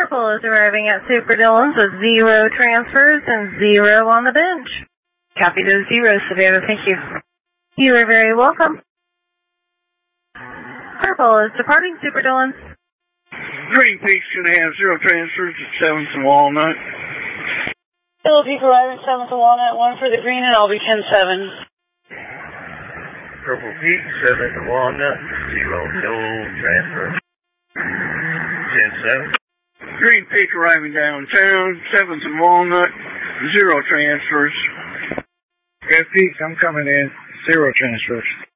Purple is arriving at Super Dillon's with 0 transfers and 0 on the bench. Copy those zeros, Savannah. Thank you. You are very welcome. Purple is departing Super Dillon's. Green Peak's going to have 0 transfers at 7th and Walnut. Yellow Peak arriving 7th and Walnut, 1 for the green, and I'll be 10-7. Purple Peak, 7th and Walnut, 0, no transfer. 10-7. Green Peak arriving downtown, 7th and Walnut, 0 transfers. Red Peak, I'm coming in, 0 transfers.